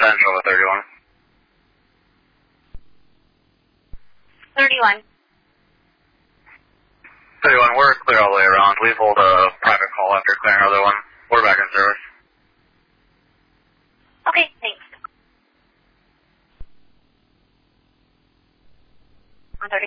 10, go with 31. 31. 31, we're clear all the way around. Please hold a private call after clearing another one. We're back in service. Okay, thanks. On 30.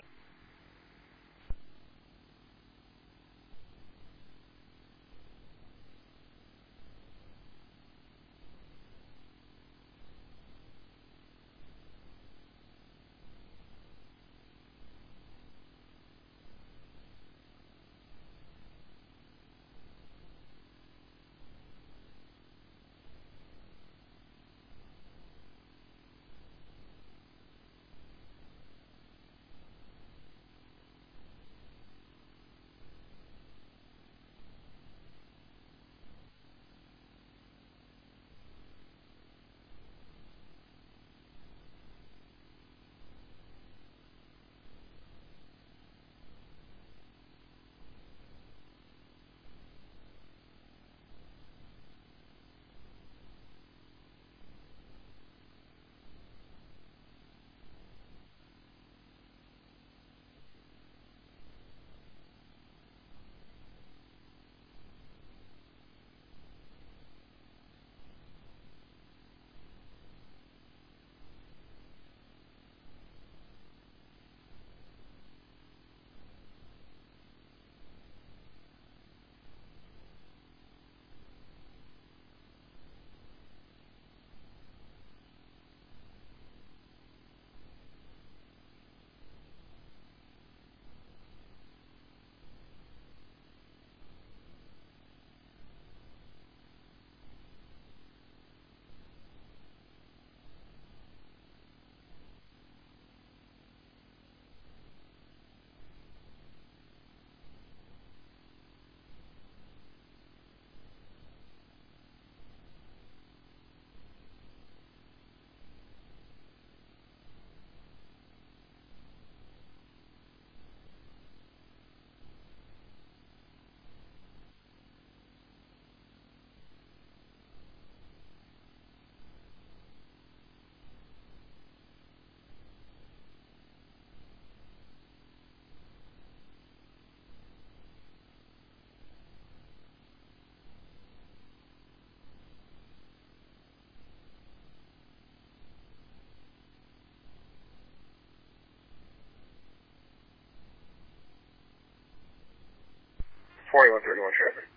Traffic.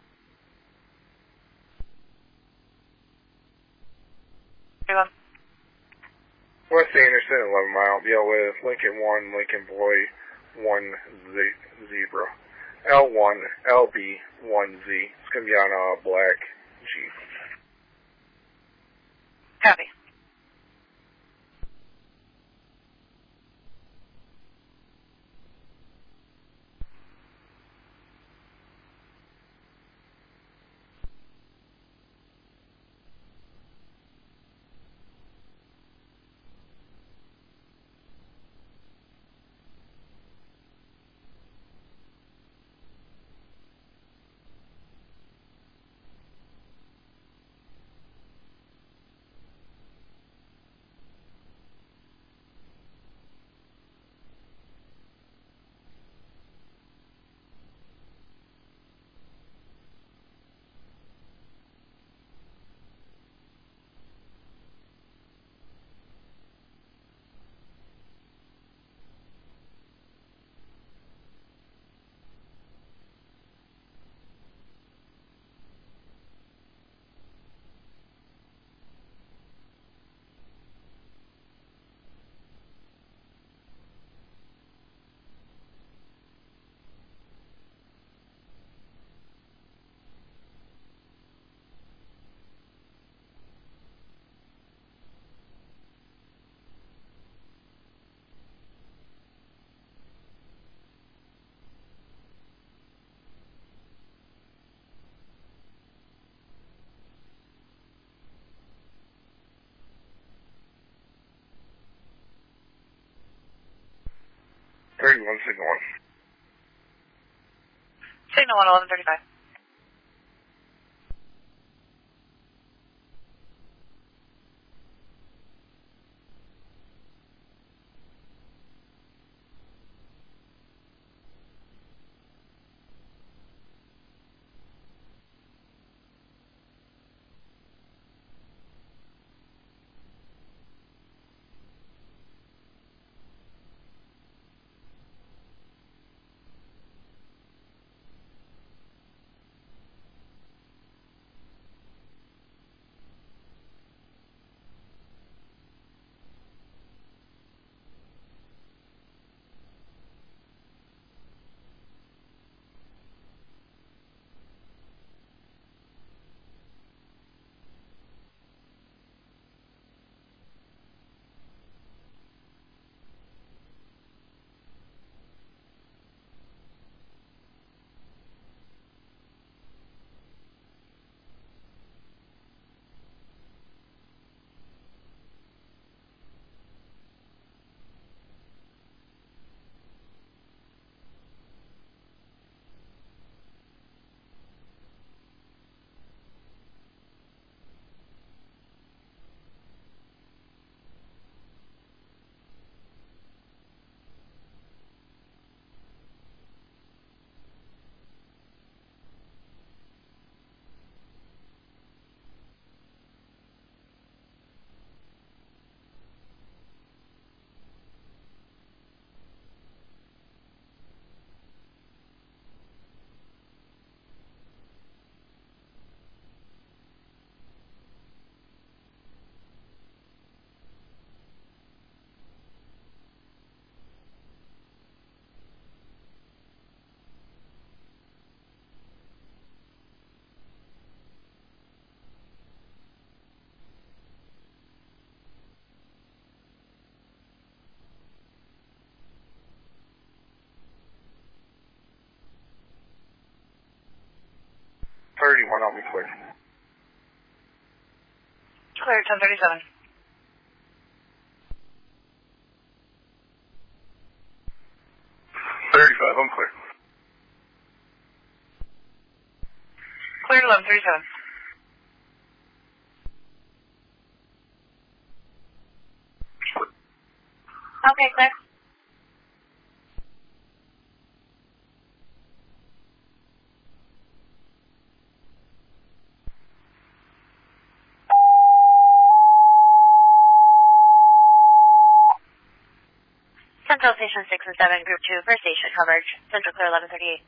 31. West Anderson, 11 mile, deal with Lincoln 1, Lincoln Boy 1 Zebra. L1, LB 1Z. It's going to be on a black Jeep. Copy. Signal 1. Signal 1, 1135. 1, I'll be clear. Clear, 1037. 35, I'm clear. Clear, 1137. Okay, clear. Central Station 6 and 7, Group 2, first station coverage. Central clear 1138.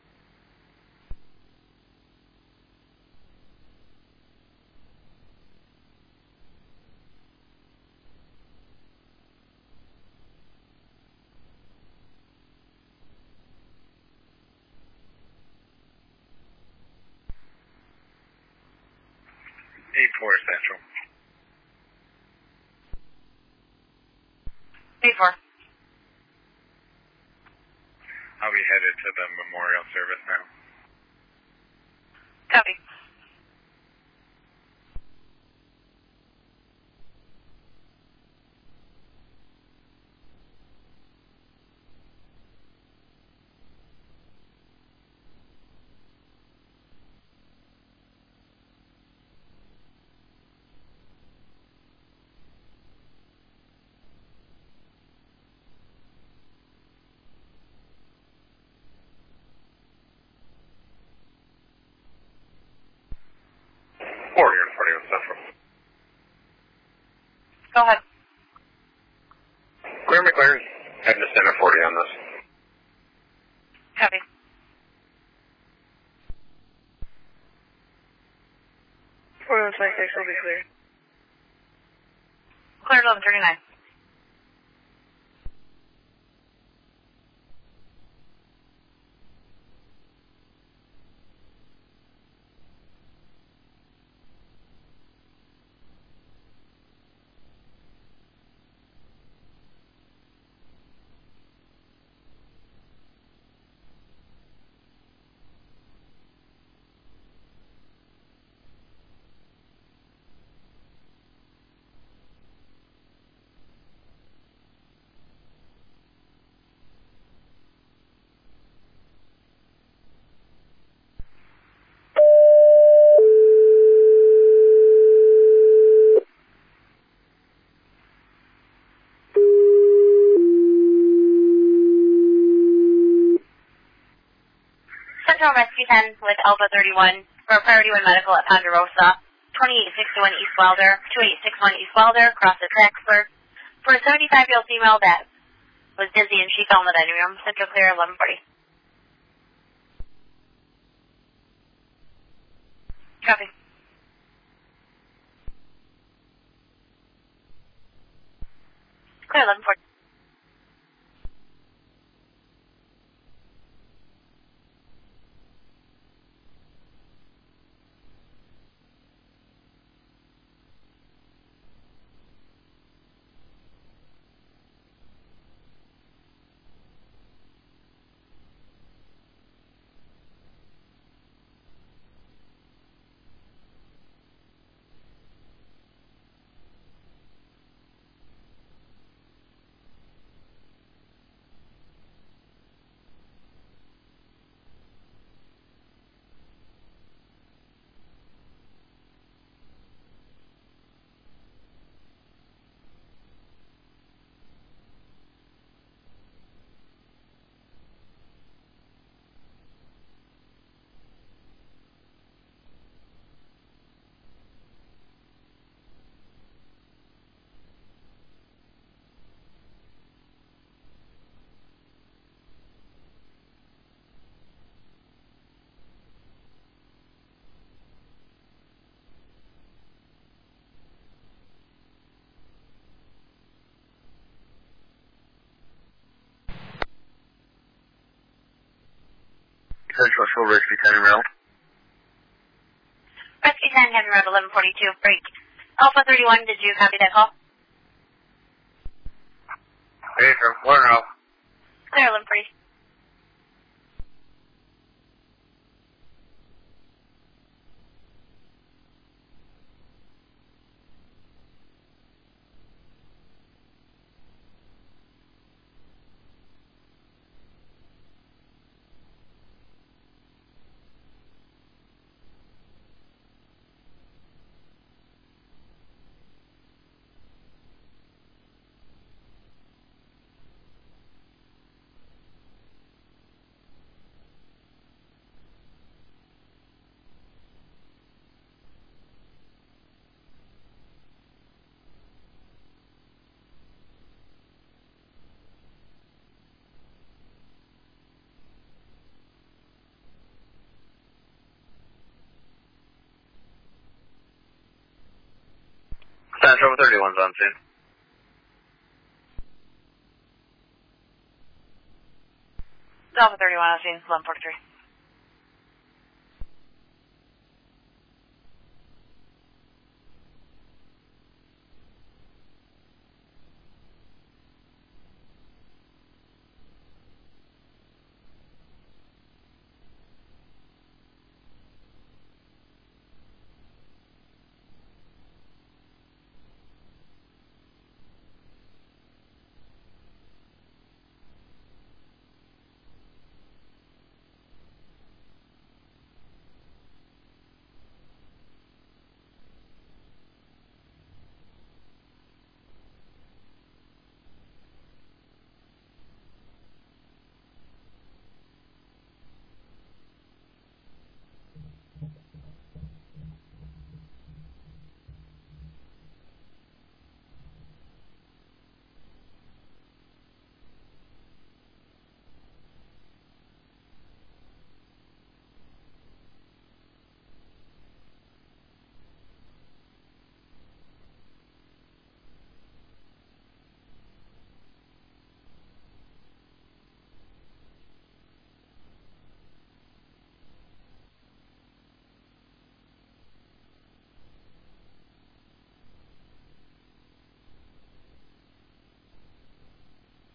Central. 8-4. I'll be headed to the memorial service now. Copy. Central. Go ahead. Clear McLaren. Heading to center 40 on this. Copy. Clear 26 will be clear. Clear 1139. Central Rescue 10 with Alpha 31 for Priority 1 Medical at Ponderosa, 2861 East Wilder, 2861 East Wilder, across the tracks for a 75-year-old female that was dizzy and she fell in the dining room. Central clear 1140. Copy. Clear 1140. Central Shore Rescue 10 around. Rescue 10, Heaven Road 1142, break. Alpha 31, did you copy that call? Hey, from Warner. Clear 1140. Central 31's on scene. Alpha 31 on scene, 1143.